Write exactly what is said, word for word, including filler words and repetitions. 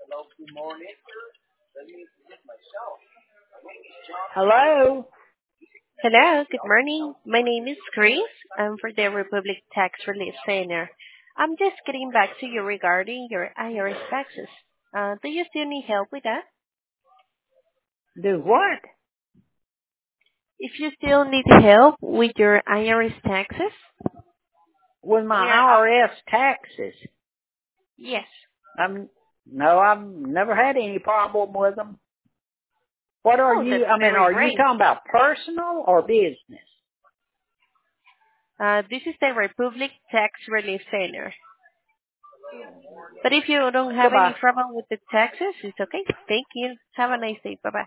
Hello? Hello, good morning. My name is Chris. I'm for the Republic Tax Relief Center. I'm just getting back to you regarding your I R S taxes. Uh, do you still need help with that? Do what? If you still need help with your I R S taxes, With my we are up. I R S taxes. Yes. I'm, no, I've never had any problem with them. What are Oh, you, that's I mean, very are you great. talking about personal or business? Uh, this is the Republic Tax Relief Center. But if you don't have any Goodbye. trouble with the taxes, it's okay. Thank you. Have a nice day. Bye-bye.